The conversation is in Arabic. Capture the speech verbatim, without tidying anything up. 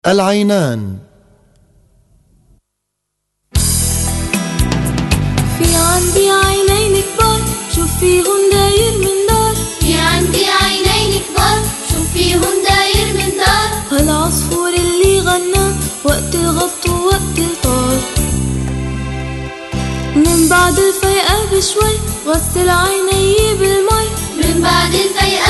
العينان. في عندي عينين كبار، شوف فيهم داير من دار. في عندي عينين كبار، شوف فيهم داير من دار. هالعصفور اللي غنى وقت الغط ووقت الطار. من بعد الفيقة بشوي غسل عيني بالمي. من بعد الفيقة